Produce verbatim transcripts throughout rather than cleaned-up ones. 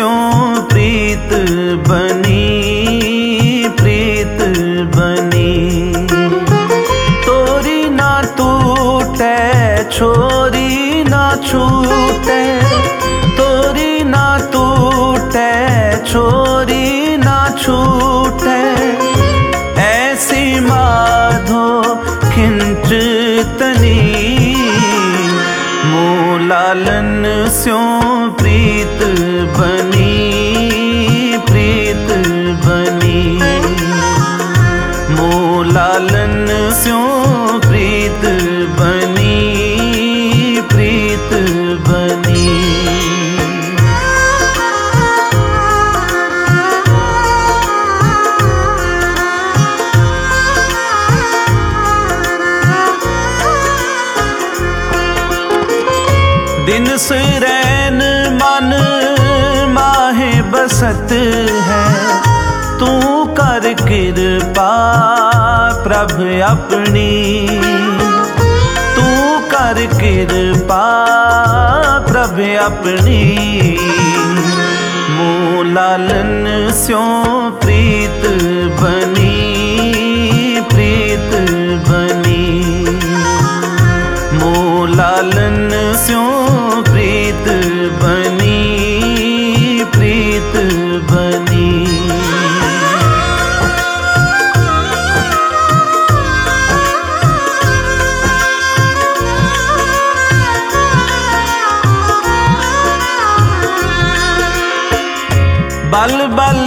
स्यों प्रीत बनी, प्रीत बनी। तोरी ना टूटे छोरी ना छूटे, तोरी ना टूटे छोरी ना छूटे। ऐसी माधो खिंचतनी, मोह लालन स्यों प्रीत बनी, प्रीत बनी। मोह लालन स्यों प्रीत बनी, प्रीत बनी। दिन सुरैन मन माहे बसत है, तू कर कृपा प्रभ अपनी। तू कर कृपा प्रभ अपनी, मोह लालन स्यों प्रीत बनी, प्रीत बनी। मोह लालन स्यों प्रीत बनी, प्रीत बनी। बल बल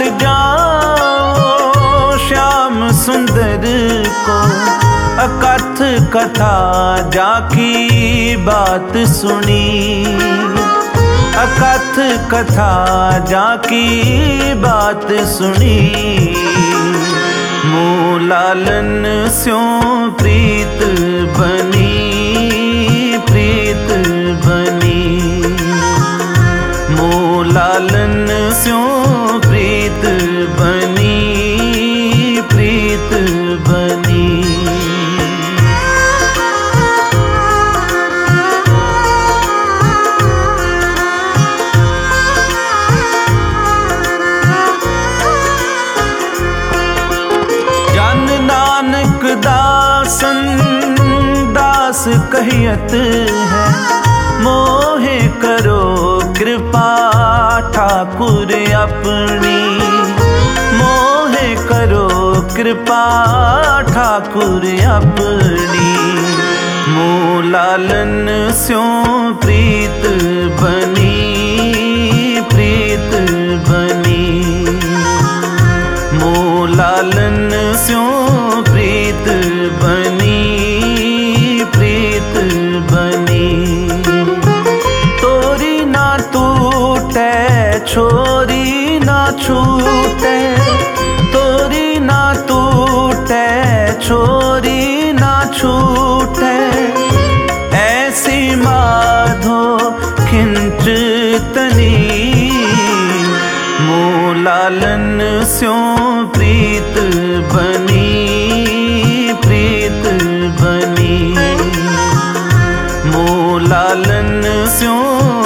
जाओ श्याम सुंदर को, अकथ कथा जाकी बात सुनी। अकथ कथा जाकी बात सुनी, मोह लालन स्यों प्रीत बनी, प्रीत बनी। मोह लालन स्यों प्रीत बनी, प्रीत बनी। नानक दासन दास कहियत है, मोहे करो कृपा ठाकुर अपनी। मोहे करो कृपा ठाकुर अपनी, मोह लालन स्यों प्रीत बनी, प्रीत बनी। मोह लालन स्यों प्रीत बनी, प्रीत बनी। तोरी ना टूटे छोरी ना छूटे, तोरी ना टूटे छोरी ना छूटे। ऐसी माधो खिंचतनी, मोह लालन स्यों प्रीत बनी, प्रीत बनी। मोह लालन स्यों